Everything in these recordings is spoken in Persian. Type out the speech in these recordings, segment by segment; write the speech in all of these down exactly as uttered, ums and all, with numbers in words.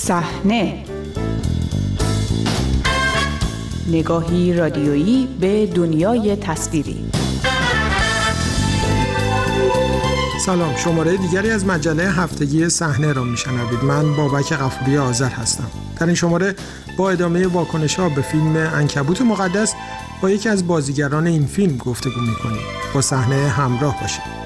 صحنه، نگاهی رادیویی به دنیای تصویری. سلام، شماره دیگری از مجله هفتگی صحنه را میشنوید. من بابک غفوری آذر هستم. در این شماره با ادامه واکنش‌ها به فیلم عنکبوت مقدس با یکی از بازیگران این فیلم گفتگو می‌کنیم. با صحنه همراه باشید.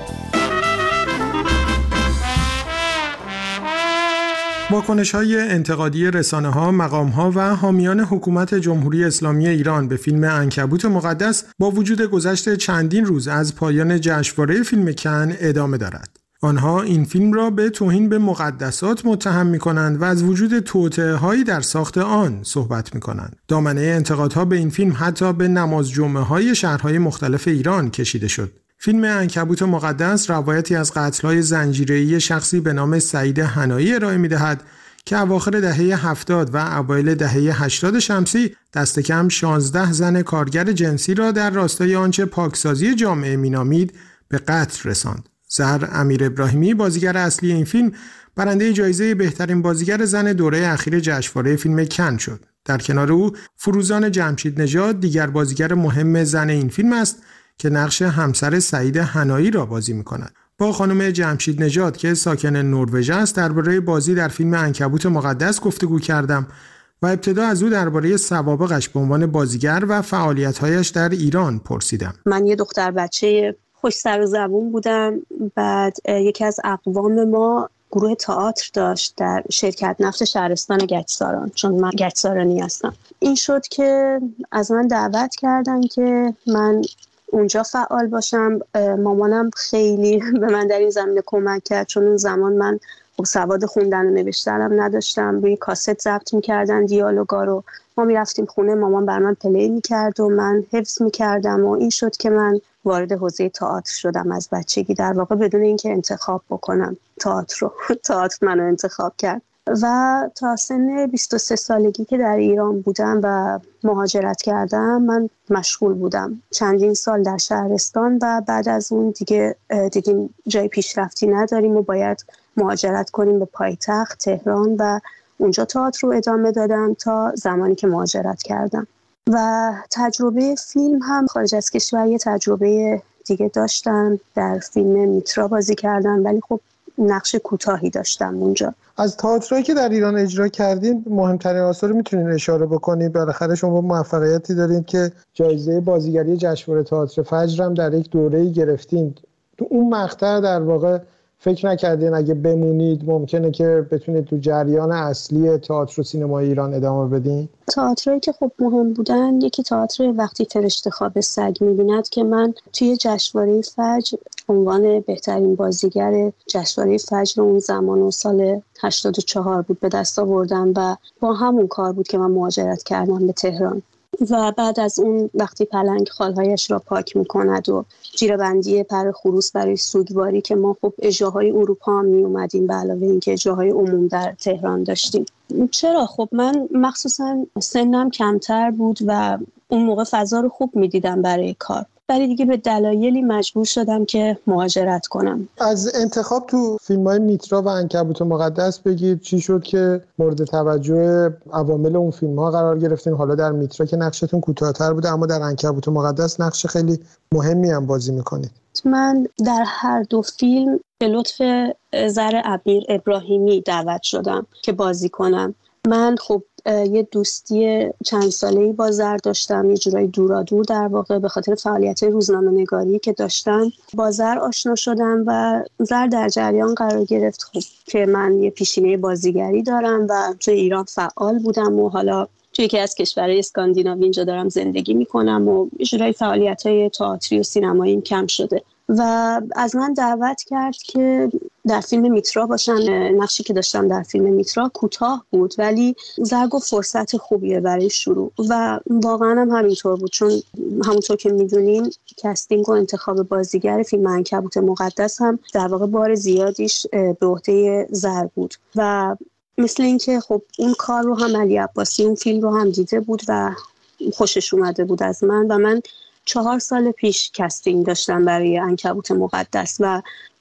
واکنش‌های انتقادی رسانه‌ها، مقام‌ها و حامیان حکومت جمهوری اسلامی ایران به فیلم عنکبوت مقدس با وجود گذشت چندین روز از پایان جشنواره فیلم کن ادامه دارد. آنها این فیلم را به توهین به مقدسات متهم می‌کنند و از وجود توطئه‌هایی در ساخت آن صحبت می‌کنند. دامنه انتقادها به این فیلم حتی به نماز جمعه‌های شهرهای مختلف ایران کشیده شد. فیلم عنکبوت مقدس روایتی از قتل‌های زنجیره‌ای شخصی به نام سعید حنایی ارائه می‌دهد که اواخر دهه هفتاد و اوایل دهه هشتاد شمسی دست کم شانزده زن کارگر جنسی را در راستای آنچه پاکسازی جامعه می‌نامید به قتل رساند. زهر امیر ابراهیمی، بازیگر اصلی این فیلم، برنده جایزه بهترین بازیگر زن دوره اخیر جشنواره فیلم کن شد. در کنار او فروزان جمشید نژاد دیگر بازیگر مهم زن این فیلم است که نقش همسر سعید حنایی را بازی می‌کند. با خانم جمشید نژاد که ساکن نروژ است درباره بازی در فیلم عنکبوت مقدس گفتگو کردم و ابتدا از او درباره سوابقش به عنوان بازیگر و فعالیت‌هایش در ایران پرسیدم. من یه دختر بچه خوش سر و زبون بودم. بعد یکی از اقوام ما گروه تئاتر داشت در شرکت نفت شهرستان گچساران، چون من گچسارانی هستم. این شد که از من دعوت کردن که من اونجا فعال باشم. مامانم خیلی به من در این زمینه کمک کرد، چون اون زمان من خب سواد خوندن و نوشتنم نداشتم. روی کاست ضبط می‌کردن دیالوگا رو، ما می‌رفتیم خونه، مامان بر من پلی می‌کرد و من حفظ می‌کردم و این شد که من وارد حوزه تئاتر شدم از بچگی، در واقع بدون اینکه انتخاب بکنم تئاتر رو. تئاتر منو انتخاب کرد و تا سن بیست و سه سالگی که در ایران بودم و مهاجرت کردم من مشغول بودم چندین سال در شهرستان و بعد از اون دیگه دیگه جای پیشرفتی نداریم و باید مهاجرت کنیم به پایتخت تهران و اونجا تئاتر رو ادامه دادم تا زمانی که مهاجرت کردم. و تجربه فیلم هم خارج از کشور یه تجربه دیگه داشتم، در فیلم میترا بازی کردم ولی خب نقش کوتاهی داشتم اونجا. از تئاترایی که در ایران اجرا کردین مهمترین آثار میتونین اشاره بکنید؟ بالاخره شما موفقیتی دارین که جایزه بازیگری جشنواره تئاتر فجر هم در یک دوره‌ای گرفتین. تو اون مقطع در واقع فکر نکردین اگه بمونید ممکنه که بتونید تو جریان اصلی تئاتر و سینمای ایران ادامه بدین؟ تئاترایی که خب مهم بودن، یکی تئاتر وقتی فرشته خواب سگ می‌بیند که من توی جشنواره فجر عنوان بهترین بازیگر جشنواره فجر اون زمان و سال هشتاد و چهار بود به دست آوردم و با همون کار بود که من مهاجرت کردم به تهران. و بعد از اون وقتی پلنگ خالهایش را پاک می‌کند و جیره‌بندی پر خروس برای سوگواری که ما خب اجراهای اروپا هم می‌اومدیم به علاوه اینکه اجراهای عموم در تهران داشتیم. چرا؟ خب من مخصوصا سنم کمتر بود و اون موقع فضا رو خوب می‌دیدم برای کار، ولی دیگه به دلایلی مجبور شدم که مهاجرت کنم. از انتخاب تو فیلم‌های میترا و عنکبوت مقدس بگید چی شد که مورد توجه عوامل اون فیلم‌ها قرار گرفتین؟ حالا در میترا که نقشتون کوتاه‌تر بوده اما در عنکبوت مقدس نقش خیلی مهمی هم بازی می‌کنید. من در هر دو فیلم به لطف زهر امیر ابراهیمی دعوت شدم که بازی کنم. من خب یه دوستی چند ساله‌ای با زهر داشتم، یه جورایی دورا دور در واقع به خاطر فعالیت روزنامه‌نگاری که داشتم با زهر آشنا شدم و زهر در جریان قرار گرفت خب که من یه پیشینه بازیگری دارم و توی ایران فعال بودم و حالا توی یکی از کشورهای اسکاندیناوی اینجا دارم زندگی میکنم و یه جورایی فعالیت‌های تئاتری و سینماییم کم شده و از من دعوت کرد که در فیلم میترا باشم. نقشی که داشتم در فیلم میترا کوتاه بود ولی زهر گفت فرصت خوبیه برای شروع و واقعا هم همینطور بود، چون همونطور که میدونیم کستینگ و انتخاب بازیگر فیلم عنکبوت مقدس هم در واقع بار زیادیش به عهده زهر بود و مثل اینکه خب اون کار رو هم علی عباسی اون فیلم رو هم دیده بود و خوشش اومده بود از من و من چهار سال پیش کستینگ داشتم برای عنکبوت مقدس و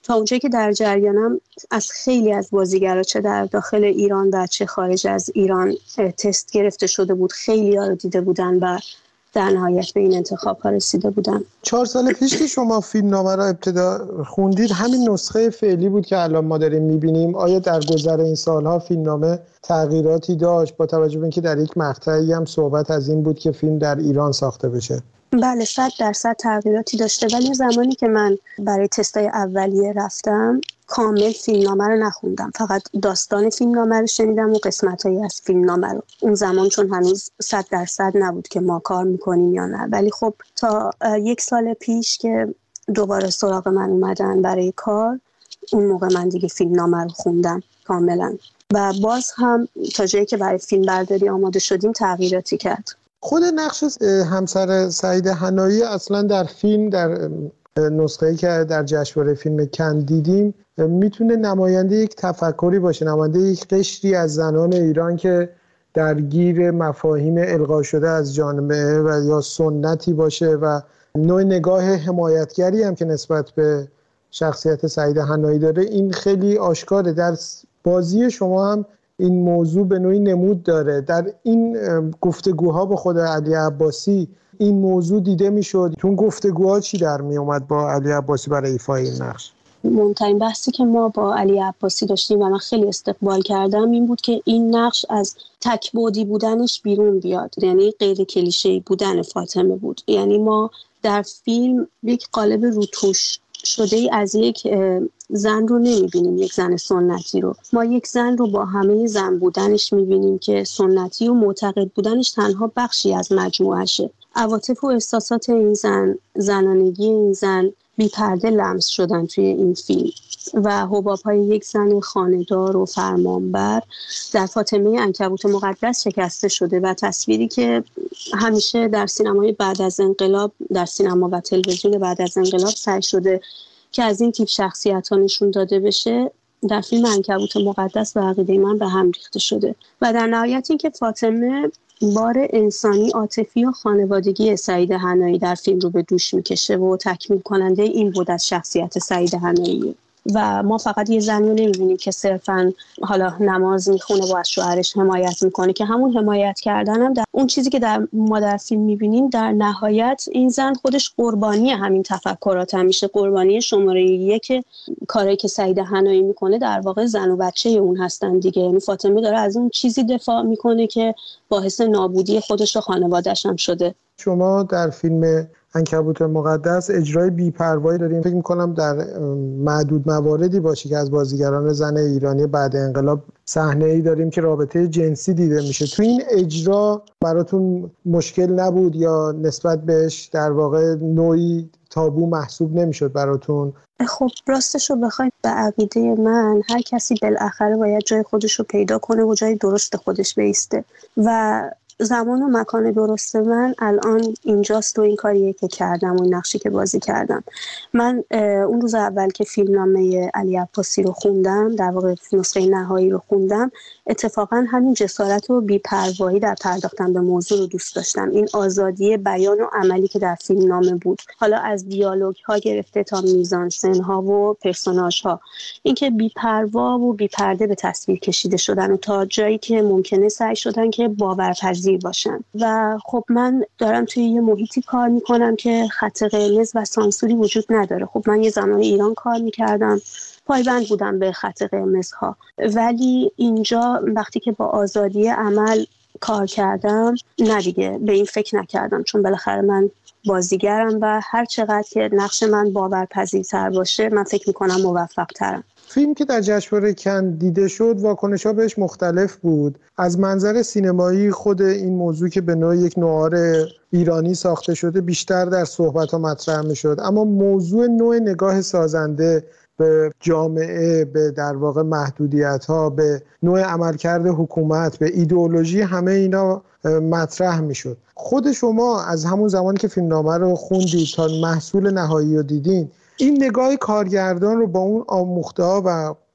تا اونجایی که در جریانم از خیلی از بازیگرا چه در داخل ایران و چه خارج از ایران تست گرفته شده بود، خیلی ها رو دیده بودن و در نهایت به این انتخاب ها رسیده بودن. چهار سال پیش که شما فیلم نامه را ابتدا خوندید، همین نسخه فعلی بود که الان ما داریم میبینیم؟ آیا در گذر این سالها فیلم نامه تغییراتی داشت با توجه به اینکه در یک مقطعی هم صحبت از این بود که فیلم در ایران ساخته بشه؟ بله، صد درصد تغییراتی داشته، ولی زمانی که من برای تستای اولیه رفتم کامل فیلمنامه رو نخوندم، فقط داستان فیلمنامه رو شنیدم و قسمت‌هایی از فیلمنامه رو. اون زمان چون هنوز صد درصد نبود که ما کار میکنیم یا نه، ولی خب تا یک سال پیش که دوباره سراغ من اومدن برای کار، اون موقع من دیگه فیلمنامه رو خوندم کاملا و باز هم تا جایی که برای فیلم برداری آماده شدیم تغییراتی کرد. خود نقش همسر سعید حنایی اصلا در فیلم، در نسخه‌ای که در جشنواره فیلم کن دیدیم، میتونه نماینده یک تفکری باشه، نماینده یک قشری از زنان ایران که درگیر مفاهیم الغا شده از جامعه و یا سنتی باشه و نوع نگاه حمایتگری هم که نسبت به شخصیت سعید حنایی داره. این خیلی آشکاره. در بازی شما هم این موضوع به نوعی نمود داره. در این گفتگوها با خود علی عباسی این موضوع دیده میشد. تو گفتگوها چی در می اومد با علی عباسی برای ایفای این نقش؟ مهمترین بحثی که ما با علی عباسی داشتیم و من خیلی استقبال کردم این بود که این نقش از تک‌بعدی بودنش بیرون بیاد، یعنی غیر کلیشه‌ای بودن فاطمه بود. یعنی ما در فیلم یک قالب روتوش شده ای از یک زن رو نمیبینیم، یک زن سنتی رو. ما یک زن رو با همه زن بودنش میبینیم که سنتی و معتقد بودنش تنها بخشی از مجموعشه. عواطف و احساسات این زن، زنانگی این زن بی پرده لمس شدن توی این فیلم و حباب‌های یک زن خانه‌دار و فرمانبر در فاطمه عنکبوت مقدس شکسته شده و تصویری که همیشه در سینمای بعد از انقلاب، در سینما و تلویزیون بعد از انقلاب سعی شده که از این تیپ شخصیت‌ها نشون داده بشه، در فیلم عنکبوت مقدس و عقیده من به هم ریخته شده و در نهایت این که فاطمه بار انسانی، عاطفی و خانوادگی سعید حنایی در فیلم رو به دوش میکشه و تکمیل کننده این بود از شخصیت سعید حنایی. و ما فقط یه زنی رو نمیبینیم که صرفاً حالا نماز میخونه و از شوهرش حمایت میکنه، که همون حمایت کردن هم در اون چیزی که در ما در فیلم میبینیم در نهایت این زن خودش قربانی همین تفکرات هم میشه، قربانی شماره یک کاری که سعید حنایی میکنه در واقع زن و بچه اون هستن دیگه. یعنی فاطمه داره از اون چیزی دفاع میکنه که باعث نابودی خودش و خانواده‌اش هم شده. شما در فیلم عنکبوت مقدس اجرای بی‌پروایی داریم. فکر می‌کنم در معدود مواردی باشه که از بازیگران زن ایرانی بعد انقلاب صحنه‌ای داریم که رابطه جنسی دیده میشه. تو این اجرا براتون مشکل نبود یا نسبت بهش در واقع نوعی تابو محسوب نمیشد براتون؟ خب راستش رو بخواید به عقیده من هر کسی بالاخره باید جای خودش رو پیدا کنه و جای درست خودش بیسته و زمان و مکان درست من الان اینجاست و این کاریه که کردم و این نقشی که بازی کردم. من اون روز اول که فیلمنامه علی عباسی رو خوندم، در واقع نسخه نهایی رو خوندم، اتفاقا همین جسارت و بی‌پروایی در پرداختن به موضوع رو دوست داشتم. این آزادی بیان و عملی که در فیلمنامه بود، حالا از دیالوگ ها گرفته تا میزانسن ها و پرسوناژ ها، اینکه بی‌پروا و بی‌پرده به تصویر کشیده شدن و تا جایی که ممکنه سعی شدن که باورپذیر باشن. و خب من دارم توی یه محیطی کار میکنم که خط قرمز و سانسوری وجود نداره. خب من یه زمان ایران کار میکردم، پایبند بودم به خط قرمزها، ولی اینجا وقتی که با آزادی عمل کار کردم نه دیگه به این فکر نکردم، چون بالاخره من بازیگرم و هر چقدر که نقش من باورپذیرتر باشه من فکر میکنم موفق ترم. فیلم که در جشنواره کن دیده شد واکنش‌ها بهش مختلف بود. از منظر سینمایی خود این موضوع که به نوع یک نوار ایرانی ساخته شده بیشتر در صحبت‌ها مطرح می‌شد، اما موضوع نوع نگاه سازنده به جامعه، به در واقع محدودیت‌ها، به نوع عملکرد حکومت، به ایدئولوژی، همه اینا مطرح می‌شد. خود شما از همون زمانی که فیلمنامه رو خوندید تا محصول نهایی رو دیدین، این نگاه کارگردان رو با اون آموخته‌ها و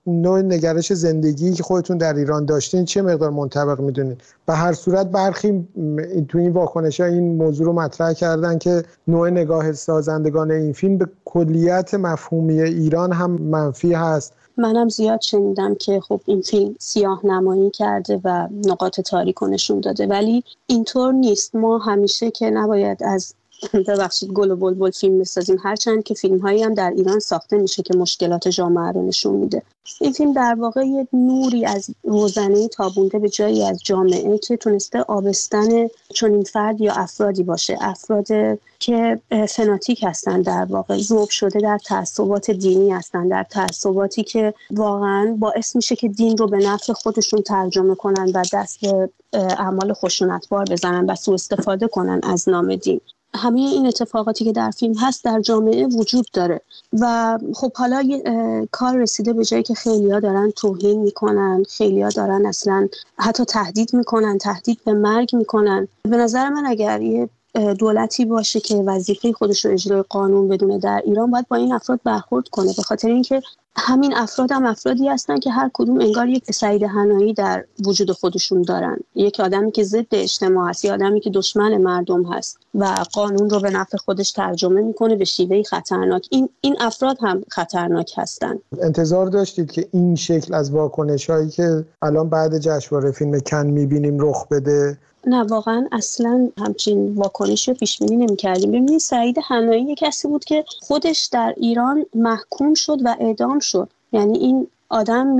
نوع نگرش زندگی که خودتون در ایران داشتین چه مقدار منطبق میدونین؟ به هر صورت برخی تو این واکنش‌ها این موضوع رو مطرح کردن که نوع نگاه سازندگان این فیلم به کلیت مفهومی ایران هم منفی هست. منم زیاد شنیدم که خب این فیلم سیاه نمایی کرده و نقاط تاریک رو نشون داده، ولی اینطور نیست. ما همیشه که نباید از ببخشید گل و بلبل فیلم بسازیم، هرچند که فیلم هایی هم در ایران ساخته میشه که مشکلات جامعه رو نشون میده. این فیلم در واقع یه نوری از روزنه تابونده به جایی از جامعه که تونسته آبستن چنین فرد یا افرادی باشه، افراد که فناتیک هستن، در واقع ذوب شده در تعصبات دینی هستن، در تعصباتی که واقعا باعث میشه که دین رو به نفع خودشون ترجمه کنن و دست به اعمال خشونتبار بزنن و سوء استفاده کنن از نام دین. همه این اتفاقاتی که در فیلم هست در جامعه وجود داره و خب حالا کار رسیده به جایی که خیلی‌ها دارن توهین میکنن، خیلی‌ها دارن اصلا حتی تهدید میکنن، تهدید به مرگ میکنن. به نظر من اگر یه دولتی باشه که وظیفه خودش رو اجرای قانون بدونه در ایران، باید با این افراد برخورد کنه، به خاطر اینکه همین افراد هم افرادی هستن که هر کدوم انگار یک سعید حنایی در وجود خودشون دارن، یک آدمی که ضد اجتماع هست، یک آدمی که دشمن مردم هست و قانون رو به نفع خودش ترجمه میکنه به شیوهی خطرناک. این این افراد هم خطرناک هستن. انتظار داشتید که این شکل از واکنش‌هایی که الان بعد جشنواره فیلم کن میبینیم رخ بده؟ نه واقعا اصلا همچین واکنشی رو پیش بینی نمی‌کردیم. ببینید سعید حنایی یک کسی بود که خودش در ایران محکوم شد و اعدام شد، یعنی این آدم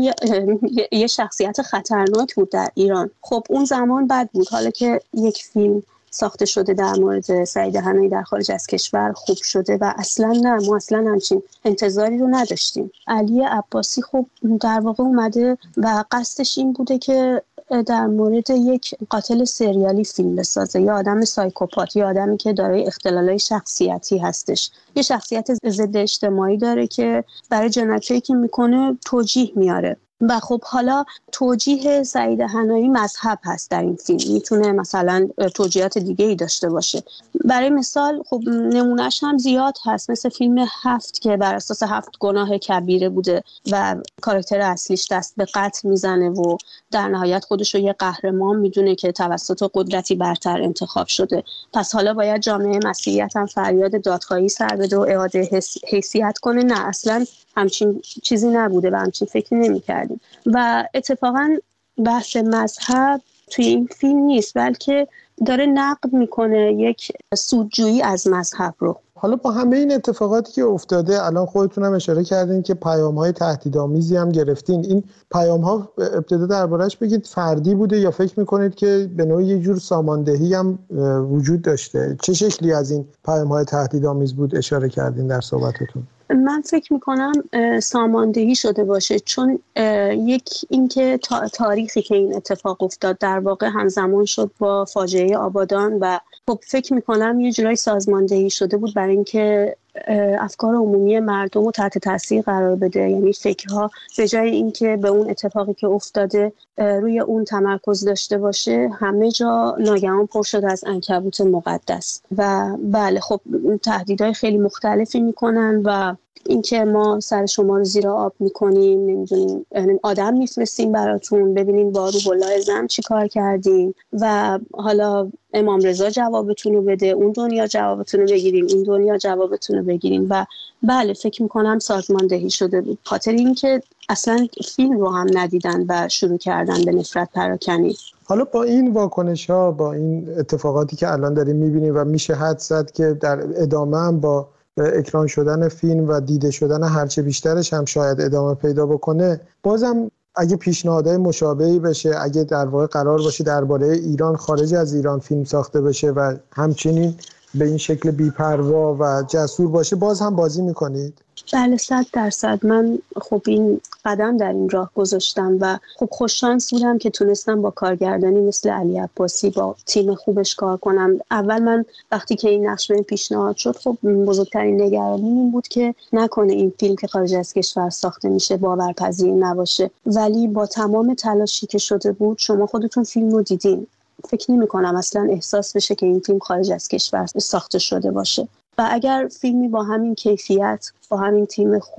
یه شخصیت خطرناک بود در ایران. خب اون زمان بد بود، حالا که یک فیلم ساخته شده در مورد سعید حنایی در خارج از کشور خوب شده و اصلا نه، ما اصلا همچین انتظاری رو نداشتیم. علی عباسی خب در واقع اومده و قصدش این بوده که در مورد یک قاتل سریالی فیلم بسازه، یا آدم سایکوپات، یا آدمی که دارای اختلالای شخصیتی هستش، یه شخصیت ضد اجتماعی داره که برای جنایتی که میکنه توجیه میاره. و خب حالا توجیه سعید حنایی مذهب هست در این فیلم، میتونه مثلا توجیهات دیگه ای داشته باشه. برای مثال خب نمونهش هم زیاد هست، مثل فیلم هفت که بر اساس هفت گناه کبیره بوده و کاراکتر اصلیش دست به قتل میزنه و در نهایت خودش رو یه قهرمان میدونه که توسط قدرتی برتر انتخاب شده. پس حالا باید جامعه مسیحیت هم فریاد دادخواهی سر بده و اعاده حیثیت کنه؟ نه، اصلا همچین چیزی نبوده و همچین فکری نمی‌کردیم. و اتفاقاً بحث مذهب توی این فیلم نیست، بلکه داره نقد میکنه یک سودجویی از مذهب رو. حالا با همه این اتفاقاتی که افتاده، الان خودتون هم اشاره کردین که پیام‌های تهدیدآمیزی هم گرفتین. این پیام‌ها ابتدا درباره‌اش بگید فردی بوده یا فکر میکنید که به نوعی یه جور ساماندهی هم وجود داشته؟ چه شکلی از این پیام‌های تهدیدآمیز بود اشاره کردین در صحبتتون؟ من فکر میکنم ساماندهی شده باشه، چون یک اینکه تاریخی که این اتفاق افتاد در واقع همزمان شد با فاجعه آبادان و خب فکر میکنم یه جورای سازماندهی شده بود برای اینکه افکار عمومی مردم رو تحت تاثیر قرار بده. یعنی فکرها به جای اینکه به اون اتفاقی که افتاده روی اون تمرکز داشته باشه، همه جا ناگهان پر شد از عنکبوت مقدس. و بله خب تهدیدهای خیلی مختلفی میکنن و اینکه ما سر شما رو زیر آب میکنیم، نمیدونیم آدم میفرستیم براتون ببینین با روح الله زم چی کار کردیم و حالا امام رضا جوابتون رو بده، اون دنیا جوابتون رو بگیریم، این دنیا جوابتون رو بگیریم. و بله فکر میکنم سازماندهی شده بود، خاطر اینکه اصلا فیلم رو هم ندیدن و شروع کردن به نفرت پراکنی. حالا با این واکنش ها، با این اتفاقاتی که الان داریم میبینیم و میشه حد زد که در ادامه هم با اکران شدن فیلم و دیده شدن هرچه بیشترش هم شاید ادامه پیدا بکنه، بازم اگه پیشنهادهای مشابهی بشه، اگه در واقع قرار باشه درباره ایران خارج از ایران فیلم ساخته بشه و همچنین به این شکل بی‌پروا و جسور باشه، باز هم بازی میکنید؟ بله صد درصد. من خب این قدم در این راه گذاشتم و خب خوش شانس بودم که تونستم با کارگردانی مثل علی عباسی با تیم خوبش کار کنم. اول من وقتی که این نقش بهم پیشنهاد شد، خب بزرگترین نگرانی این بود که نکنه این فیلم که خارج از کشور ساخته میشه باورپذیر نباشه. ولی با تمام تلاشی که شده بود، شما خودتون فیلم رو دیدین، فکر نمی کنم اصلا احساس بشه که این فیلم خارج از کشور ساخته شده باشه. و اگر فیلمی با همین کیفیت، با همین تیم خوب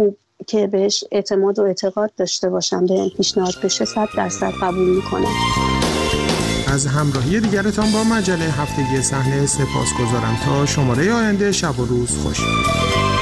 که بهش اعتماد و اعتقاد داشته باشم به پیشنهاد بشه صد درصد قبول میکنم. از همراهی دیگرتان با مجله هفتگی صحنه سپاسگزارم. تا شماره آینده، شب و روز خوش.